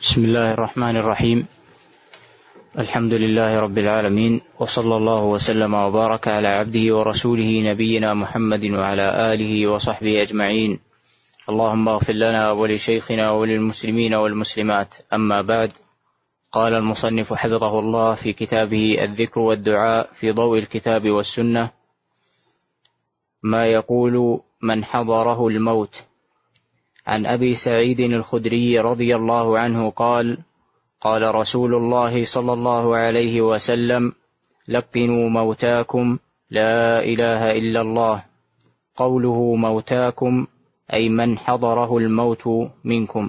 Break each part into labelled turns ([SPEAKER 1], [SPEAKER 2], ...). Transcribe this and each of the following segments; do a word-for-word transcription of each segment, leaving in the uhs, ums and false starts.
[SPEAKER 1] بسم الله الرحمن الرحيم. الحمد لله رب العالمين، وصلى الله وسلم وبارك على عبده ورسوله نبينا محمد وعلى آله وصحبه أجمعين. اللهم اغفر لنا ولشيخنا وللمسلمين والمسلمات. أما بعد، قال المصنف حفظه الله في كتابه الذكر والدعاء في ضوء الكتاب والسنة: ما يقول من حضره الموت. عن أبي سعيد الخدري رضي الله عنه قال: قال رسول الله صلى الله عليه وسلم: لقنوا موتاكم لا إله إلا الله. قوله موتاكم أي من حضره الموت منكم.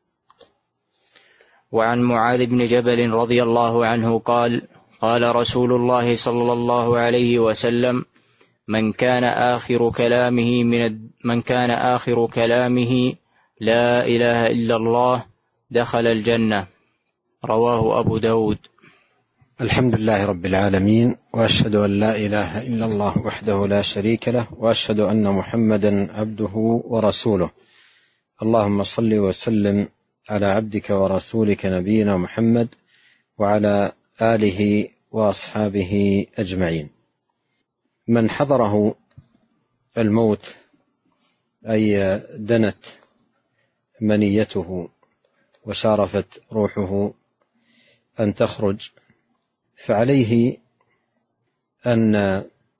[SPEAKER 1] وعن معاذ بن جبل رضي الله عنه قال: قال رسول الله صلى الله عليه وسلم: من كان آخر كلامه من من كان آخر كلامه لا إله إلا الله دخل الجنة. رواه أبو داود.
[SPEAKER 2] الحمد لله رب العالمين، وأشهد أن لا إله إلا الله وحده لا شريك له، وأشهد أن محمدا عبده ورسوله. اللهم صل وسلم على عبدك ورسولك نبينا محمد وعلى آله وأصحابه أجمعين. من حضره الموت أي دنت منيته وشارفت روحه أن تخرج، فعليه أن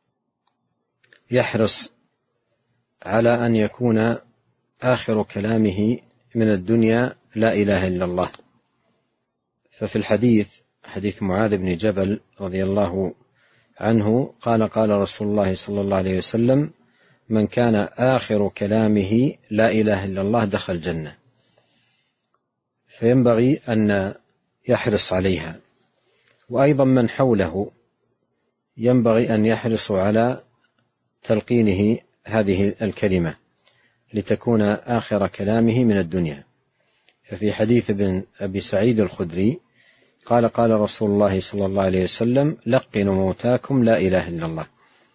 [SPEAKER 2] يحرص على أن يكون آخر كلامه من الدنيا لا إله إلا الله. ففي الحديث حديث معاذ بن جبل رضي الله عنه قال: قال رسول الله صلى الله عليه وسلم: من كان آخر كلامه لا إله إلا الله دخل الجنة. فينبغي أن يحرص عليها. وأيضا من حوله ينبغي أن يحرصوا على تلقينه هذه الكلمة لتكون آخر كلامه من الدنيا. ففي حديث ابن أبي سعيد الخدري قال: قال رسول الله صلى الله عليه وسلم: لقنوا موتاكم لا إله إلا الله.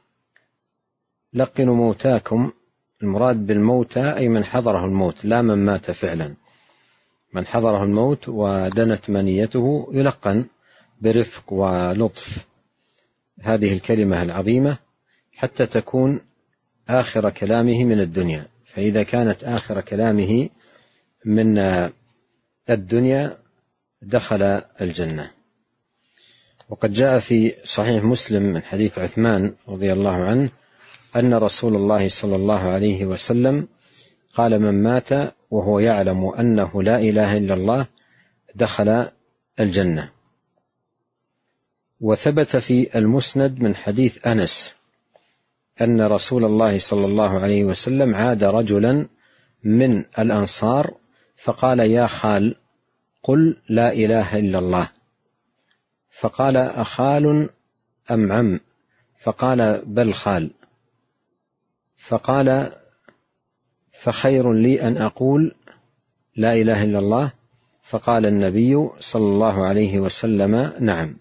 [SPEAKER 2] لقنوا موتاكم، المراد بالموتى أي من حضره الموت، لا من مات فعلا. من حضره الموت ودنت منيته يلقن برفق ولطف هذه الكلمة العظيمة حتى تكون آخر كلامه من الدنيا. فإذا كانت آخر كلامه من الدنيا دخل الجنة. وقد جاء في صحيح مسلم من حديث عثمان رضي الله عنه أن رسول الله صلى الله عليه وسلم قال: من مات وهو يعلم أنه لا إله إلا الله دخل الجنة. وثبت في المسند من حديث أنس أن رسول الله صلى الله عليه وسلم عاد رجلا من الأنصار فقال: يا خال قل لا إله إلا الله. فقال: أخال أم عم؟ فقال: بل خال. فقال: فخير لي أن أقول لا إله إلا الله؟ فقال النبي صلى الله عليه وسلم: نعم.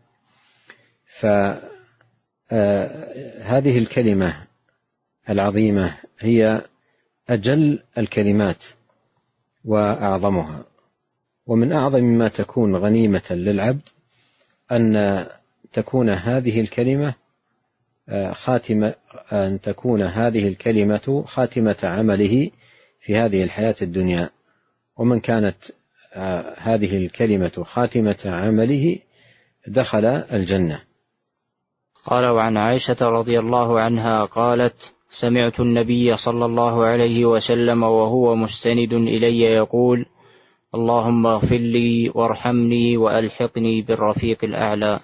[SPEAKER 2] فهذه الكلمة العظيمة هي أجل الكلمات وأعظمها. ومن أعظم ما تكون غنيمة للعبد أن تكون هذه الكلمة خاتمة أن تكون هذه الكلمة خاتمة عمله في هذه الحياة الدنيا. ومن كانت هذه الكلمة خاتمة عمله دخل الجنة.
[SPEAKER 1] قال: وعن عائشة رضي الله عنها قالت: سمعت النبي صلى الله عليه وسلم وهو مستند إلي يقول: اللهم اغفر لي وارحمني وألحقني بالرفيق الأعلى.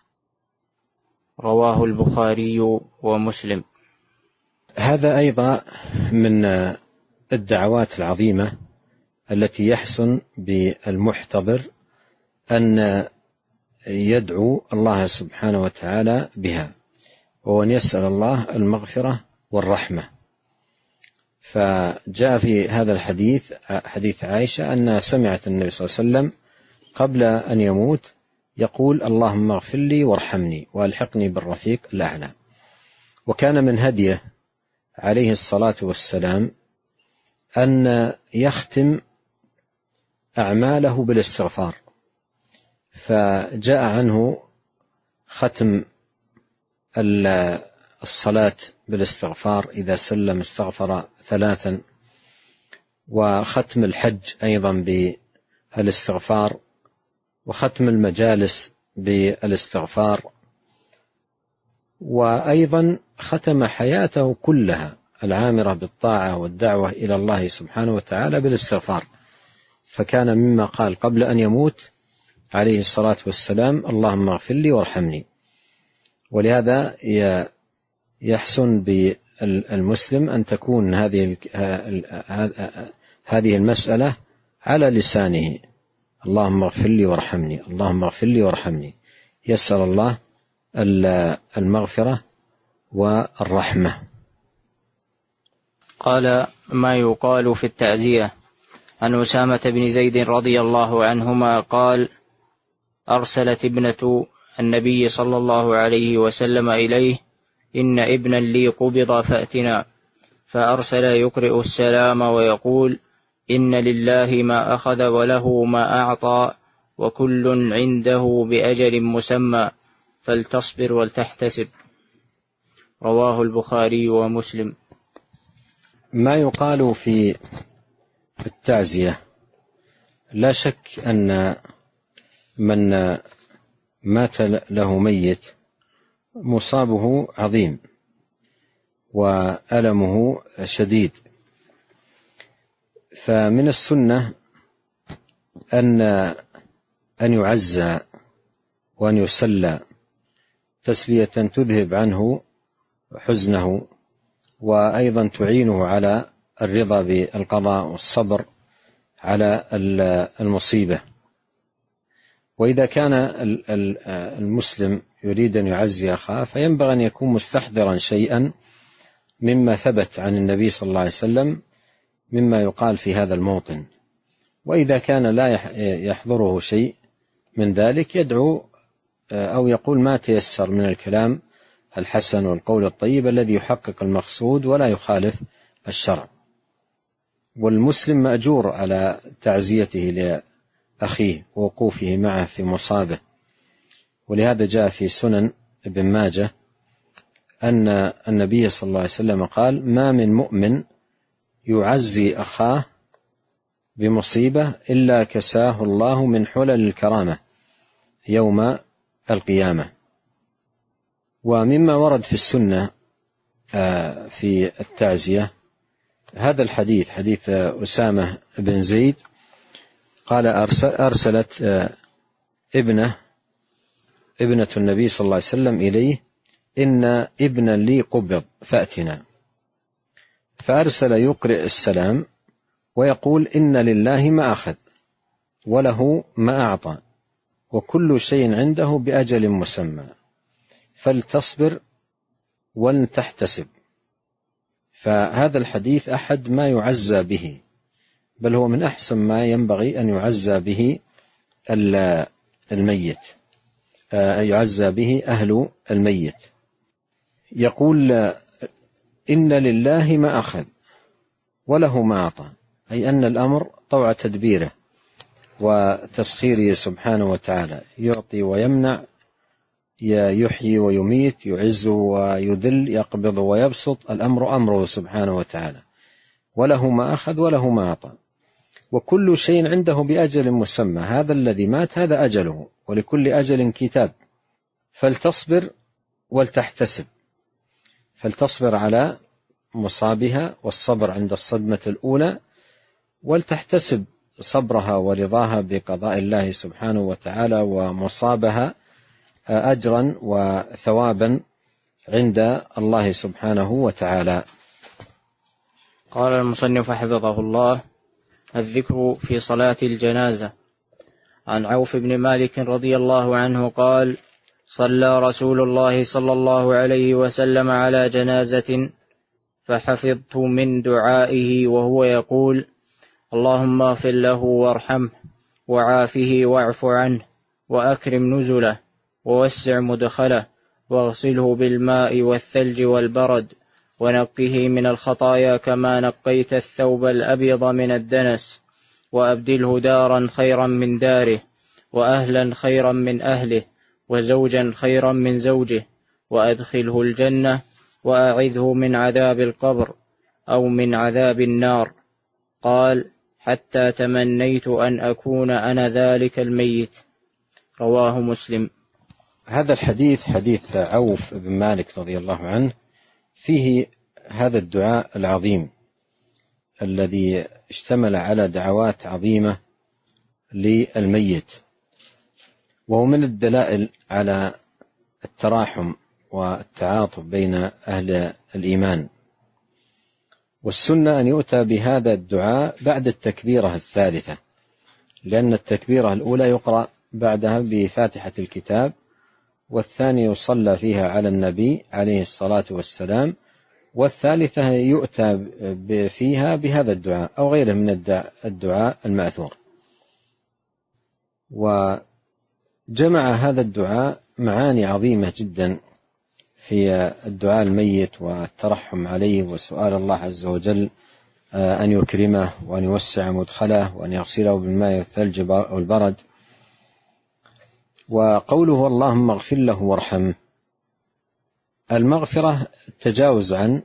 [SPEAKER 1] رواه البخاري ومسلم.
[SPEAKER 2] هذا أيضا من الدعوات العظيمة التي يحسن بالمحتضر أن يدعو الله سبحانه وتعالى بها، وأن يسأل الله المغفرة والرحمة. فجاء في هذا الحديث حديث عائشة أنها سمعت النبي صلى الله عليه وسلم قبل أن يموت يقول: اللهم اغفر لي وارحمني وألحقني بالرفيق الأعلى. وكان من هديه عليه الصلاة والسلام أن يختم أعماله بالاستغفار، فجاء عنه ختم الصلاة بالاستغفار، إذا سلم استغفر ثلاثا، وختم الحج أيضا بالاستغفار، وختم المجالس بالاستغفار، وأيضا ختم حياته كلها العامرة بالطاعة والدعوة إلى الله سبحانه وتعالى بالاستغفار، فكان مما قال قبل أن يموت عليه الصلاة والسلام: اللهم اغفر لي وارحمني. ولهذا يحسن بالمسلم أن تكون هذه هذه المسألة على لسانه: اللهم اغفر لي وارحمني، اللهم اغفر لي وارحمني، يسأل الله المغفرة والرحمة.
[SPEAKER 1] قال: ما يقال في التعزية. عن أسامة بن زيد رضي الله عنهما قال: أرسلت ابنة النبي صلى الله عليه وسلم إليه: إن ابنا لي قبض فأتنا. فأرسل يقرئ السلام ويقول: إن لله ما أخذ وله ما أعطى وكل عنده بأجل مسمى فلتصبر ولتحتسب. رواه البخاري ومسلم.
[SPEAKER 2] ما يقال في التعزية: لا شك أن من مات له ميت مصابه عظيم وألمه شديد، فمن السنة أن أن يعزى وأن يسلى تسلية تذهب عنه حزنه، وأيضا تعينه على الرضا بالقضاء والصبر على المصيبة. وإذا كان المسلم يريد أن يعزي أخاه فينبغي أن يكون مستحضرا شيئا مما ثبت عن النبي صلى الله عليه وسلم مما يقال في هذا الموطن. وإذا كان لا يحضره شيء من ذلك يدعو أو يقول ما تيسر من الكلام الحسن والقول الطيب الذي يحقق المقصود ولا يخالف الشرع. والمسلم مأجور على تعزيته لأخيه ووقوفه معه في مصابه. ولهذا جاء في سنن ابن ماجه أن النبي صلى الله عليه وسلم قال: ما من مؤمن يعزي أخاه بمصيبة إلا كساه الله من حلل الكرامة يوم القيامة. ومما ورد في السنة في التعزية هذا الحديث، حديث أسامة بن زيد قال: أرسلت ابنه ابنة النبي صلى الله عليه وسلم إليه: إن ابنا لي قبض فأتنا. فأرسل يقرئ السلام ويقول: إن لله ما أخذ وله ما أعطى وكل شيء عنده بأجل مسمى فلتصبر ولتحتسب. فهذا الحديث أحد ما يعزى به، بل هو من أحسن ما ينبغي أن يعزى به الميت، يعزى به أهل الميت. يقول: إن لله ما أخذ وله ما أعطى، أي أن الأمر طوع تدبيره وتسخيره سبحانه وتعالى، يعطي ويمنع، يحيي ويميت، يعز ويذل، يقبض ويبسط، الأمر أمره سبحانه وتعالى. وله ما أخذ وله ما أعطى وكل شيء عنده بأجل مسمى. هذا الذي مات هذا أجله، ولكل أجل كتاب. فلتصبر ولتحتسب، فلتصبر على مصابها والصبر عند الصدمة الأولى، ولتحتسب صبرها ورضاها بقضاء الله سبحانه وتعالى ومصابها أجرا وثوابا عند الله سبحانه وتعالى.
[SPEAKER 1] قال المصنف حفظه الله: الذكر في صلاة الجنازة. عن عوف بن مالك رضي الله عنه قال: صلى رسول الله صلى الله عليه وسلم على جنازة فحفظت من دعائه وهو يقول: اللهم اغفر له وارحمه وعافه واعف عنه وأكرم نزله ووسع مدخله واغسله بالماء والثلج والبرد ونقه من الخطايا كما نقيت الثوب الأبيض من الدنس وأبدله دارا خيرا من داره، وأهلا خيرا من أهله، وزوجا خيرا من زوجه، وأدخله الجنة، وأعذه من عذاب القبر أو من عذاب النار. قال: حتى تمنيت أن أكون أنا ذلك الميت. رواه مسلم.
[SPEAKER 2] هذا الحديث حديث عوف بن مالك رضي الله عنه، فيه هذا الدعاء العظيم الذي اشتمل على دعوات عظيمة للميت، وهو من الدلائل على التراحم والتعاطف بين أهل الإيمان. والسنة أن يؤتى بهذا الدعاء بعد التكبيرة الثالثة، لأن التكبيرة الأولى يقرأ بعدها بفاتحة الكتاب، والثانية يصلى فيها على النبي عليه الصلاة والسلام، والثالثة يؤتى فيها بهذا الدعاء أو غيره من الدعاء المأثور. وجمع هذا الدعاء معاني عظيمة جدا في الدعاء الميت والترحم عليه وسؤال الله عز وجل أن يكرمه وأن يوسع مدخله وأن يغسله بالماء والثلج والبرد. وقوله اللهم اغفر له وارحمه، المغفرة التجاوز عن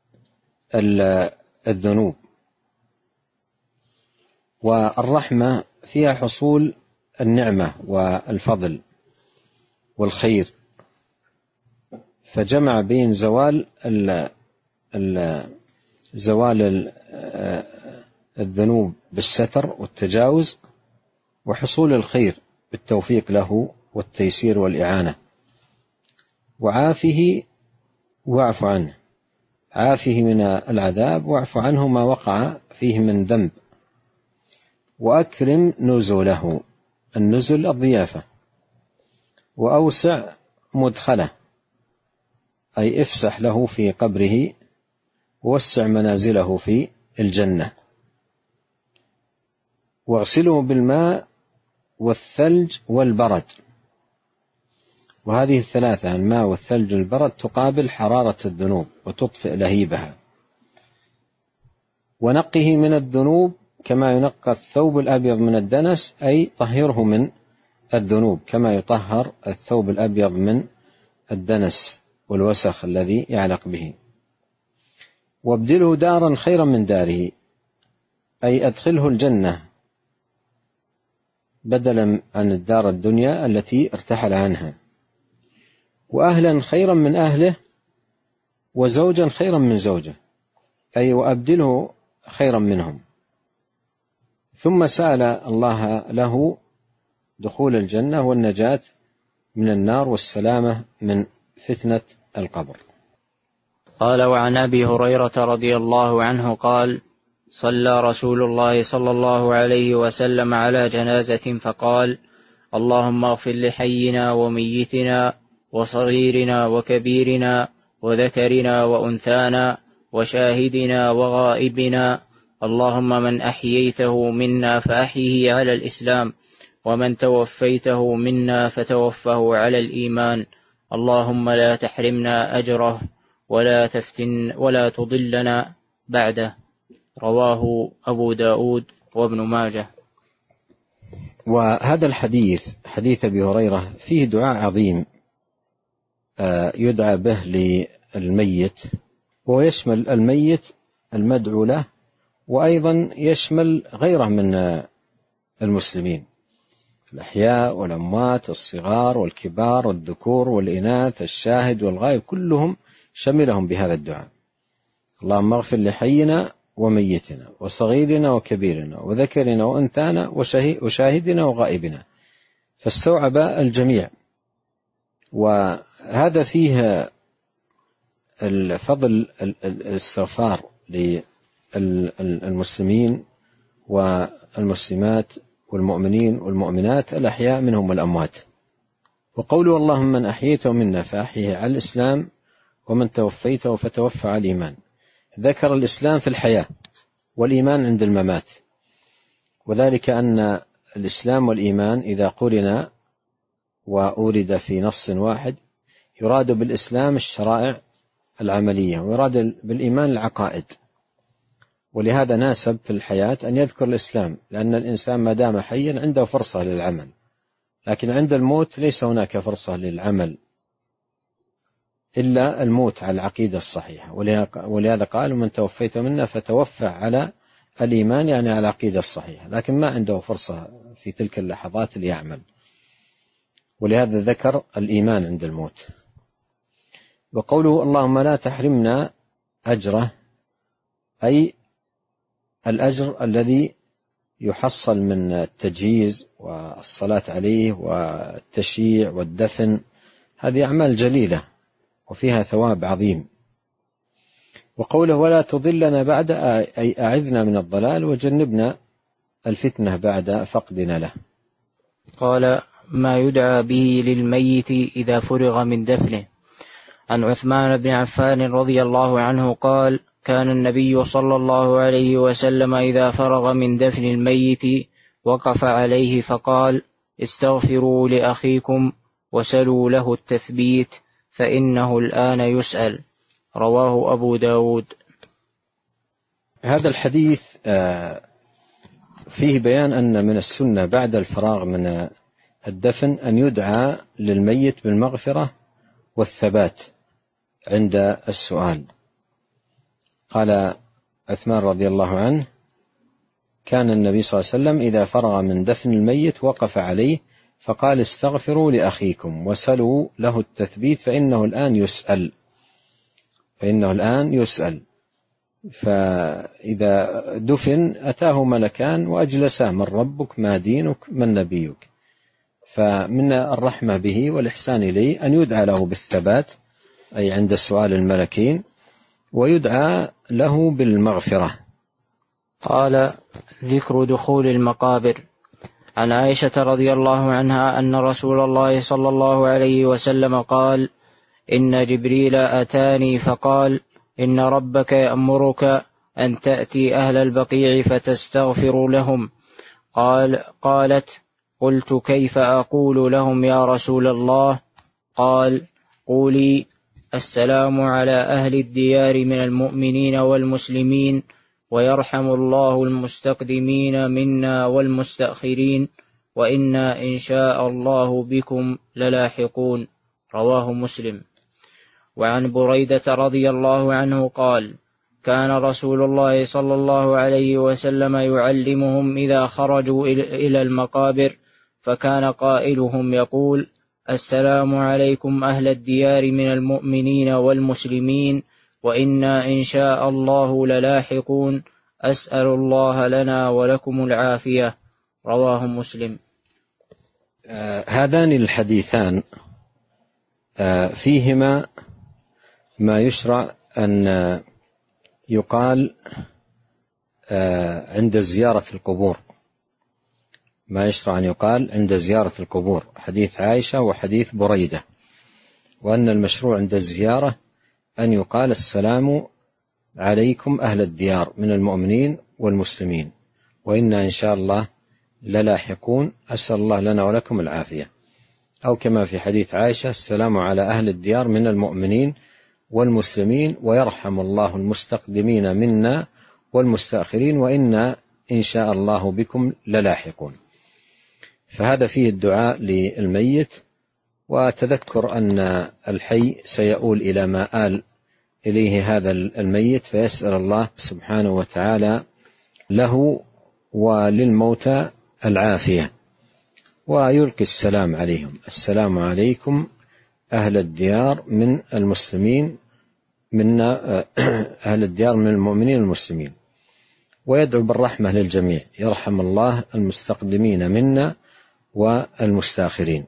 [SPEAKER 2] الذنوب، والرحمة فيها حصول النعمة والفضل والخير، فجمع بين زوال ال ال زوال الذنوب بالستر والتجاوز، وحصول الخير بالتوفيق له والتيسير والإعانة. وعافه واعف عنه، عافه من العذاب واعف عنه ما وقع فيه من ذنب. وأكرم نزله، النزل الضيافة، وأوسع مدخله، أي افسح له في قبره ووسع منازله في الجنة. واغسله بالماء والثلج والبرد، وهذه الثلاثة الماء والثلج والبرد تقابل حرارة الذنوب وتطفئ لهيبها. ونقه من الذنوب كما ينقى الثوب الأبيض من الدنس، أي طهره من الذنوب كما يطهر الثوب الأبيض من الدنس والوسخ الذي يعلق به. وابدله دارا خيرا من داره، أي أدخله الجنة بدلا عن الدار الدنيا التي ارتحل عنها. وأهلا خيرا من أهله، وزوجا خيرا من زوجه، أي وأبدله خيرا منهم. ثم سأل الله له دخول الجنة والنجاة من النار والسلامة من فتنة القبر.
[SPEAKER 1] قال: وعن أبي هريرة رضي الله عنه قال: صلى رسول الله صلى الله عليه وسلم على جنازة فقال: اللهم اغفر لحينا وميتنا وصغيرنا وكبيرنا وذكرنا وأنثانا وشاهدنا وغائبنا، اللهم من أحييته منا فأحيه على الإسلام، ومن توفيته منا فتوفه على الإيمان، اللهم لا تحرمنا أجره ولا تفتن ولا تضلنا بعده. رواه أبو داود وابن ماجه.
[SPEAKER 2] وهذا الحديث حديث أبي هريرة فيه دعاء عظيم يدعى به للميت، ويشمل الميت المدعو له، وأيضا يشمل غيره من المسلمين، الأحياء والأموات، الصغار والكبار والذكور والإناث، الشاهد والغائب، كلهم شملهم بهذا الدعاء. اللهم اغفر لحينا وميتنا وصغيرنا وكبيرنا وذكرنا وأنثانا وشاهدنا وغائبنا، فاستوعب الجميع. وهذا فيه الفضل الاستغفار للمسلمين والمسلمات والمؤمنين والمؤمنات الأحياء منهم والأموات. وقوله اللهم من أحييته منا فأحيه على الإسلام، ومن توفيته فتوفى على الإيمان، ذكر الإسلام في الحياة والإيمان عند الممات، وذلك أن الإسلام والإيمان إذا قرنا وأورد في نص واحد يراد بالإسلام الشرائع العملية، ويراد بالإيمان العقائد. ولهذا ناسب في الحياة أن يذكر الإسلام، لأن الإنسان ما دام حيا عنده فرصة للعمل، لكن عند الموت ليس هناك فرصة للعمل إلا الموت على العقيدة الصحيحة. ولهذا قال: من توفيت منا فتوفى على الإيمان، يعني على العقيدة الصحيحة، لكن ما عنده فرصة في تلك اللحظات ليعمل، ولهذا ذكر الإيمان عند الموت. وقوله: اللهم لا تحرمنا أجره، أي الأجر الذي يحصل من التجهيز والصلاة عليه والتشييع والدفن، هذه أعمال جليلة وفيها ثواب عظيم. وقوله: ولا تضلنا بعد، أي أعذنا من الضلال وجنبنا الفتنة بعد فقدنا له.
[SPEAKER 1] قال: ما يدعى به للميت إذا فرغ من دفنه. عن عثمان بن عفان رضي الله عنه قال: كان النبي صلى الله عليه وسلم إذا فرغ من دفن الميت وقف عليه فقال: استغفروا لأخيكم وسلوا له التثبيت فإنه الآن يسأل. رواه أبو داود.
[SPEAKER 2] هذا الحديث فيه بيان أن من السنة بعد الفراغ من الدفن أن يدعى للميت بالمغفرة والثبات عند السؤال. قال عثمان رضي الله عنه: كان النبي صلى الله عليه وسلم إذا فرغ من دفن الميت وقف عليه فقال: استغفروا لأخيكم وسلوا له التثبيت فإنه الآن يسأل. فإنه الآن يسأل. فإذا دفن أتاه ملكان وأجلساه: من ربك، ما دينك، من نبيك. فمن الرحمة به والإحسان إليه أن يدعى له بالثبات، أي عند السؤال الملكين، ويدعى له بالمغفرة.
[SPEAKER 1] قال: ذكر دخول المقابر. عن عائشة رضي الله عنها أن رسول الله صلى الله عليه وسلم قال: إن جبريل أتاني فقال: إن ربك يأمرك أن تأتي أهل البقيع فتستغفر لهم. قال قالت: قلت: كيف أقول لهم يا رسول الله؟ قال: قولي: السلام على أهل الديار من المؤمنين والمسلمين، ويرحم الله المستقدمين منا والمستأخرين، وإنا إن شاء الله بكم للاحقون. رواه مسلم. وعن بريدة رضي الله عنه قال: كان رسول الله صلى الله عليه وسلم يعلمهم إذا خرجوا إلى المقابر، فكان قائلهم يقول: السلام عليكم أهل الديار من المؤمنين والمسلمين، وإنا إن شاء الله للاحقون، أسأل الله لنا ولكم العافية. رواه مسلم.
[SPEAKER 2] آه هذان الحديثان آه فيهما ما يشرع أن يقال آه عند زيارة القبور، ما يشرع أن يقال عند زيارة القبور، حديث عائشة وحديث بريدة. وأن المشروع عند الزيارة أن يقال: السلام عليكم أهل الديار من المؤمنين والمسلمين، وإنا إن شاء الله للاحقون، أسأل الله لنا ولكم العافية. أو كما في حديث عائشة: السلام على أهل الديار من المؤمنين والمسلمين، ويرحم الله المستقدمين منا والمستأخرين، وإنا إن شاء الله بكم للاحقون. فهذا فيه الدعاء للميت وتذكر أن الحي سيؤول إلى ما آل إليه هذا الميت، فيسأل الله سبحانه وتعالى له وللموتى العافية، ويلقي السلام عليهم: السلام عليكم أهل الديار من المسلمين منا أهل الديار من المؤمنين المسلمين، ويدعو بالرحمة للجميع: يرحم الله المستقدمين منا والمستأخرين.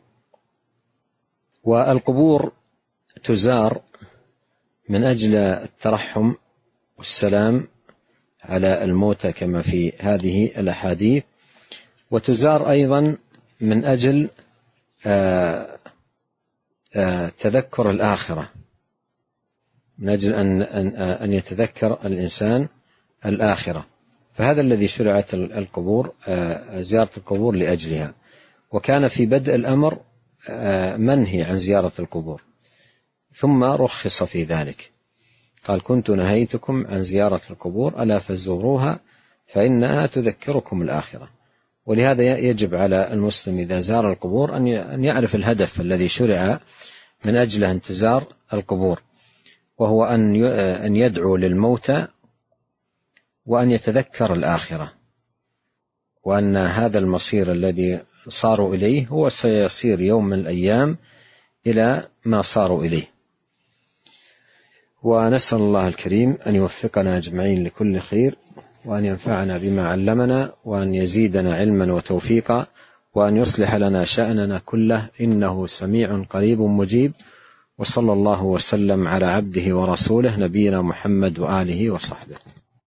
[SPEAKER 2] والقبور تزار من أجل الترحم والسلام على الموتى كما في هذه الأحاديث، وتزار أيضا من أجل آآ آآ تذكر الآخرة، من أجل أن, أن, أن يتذكر الإنسان الآخرة. فهذا الذي شرعت القبور، زيارة القبور لأجلها. وكان في بدء الأمر منهي عن زيارة القبور، ثم رخص في ذلك. قال كنت نهيتكم عن زيارة القبور ألا فزوروها فإنها تذكركم الآخرة. ولهذا يجب على المسلم إذا زار القبور أن يعرف الهدف الذي شرع من أجله أن تزار القبور، وهو أن يدعو للموتى وأن يتذكر الآخرة، وأن هذا المصير الذي صاروا إليه هو سيصير يوم من الأيام إلى ما صاروا إليه. ونسأل الله الكريم أن يوفقنا أجمعين لكل خير، وأن ينفعنا بما علمنا، وأن يزيدنا علما وتوفيقا، وأن يصلح لنا شأننا كله، إنه سميع قريب مجيب. وصلى الله وسلم على عبده ورسوله نبينا محمد وآله وصحبه.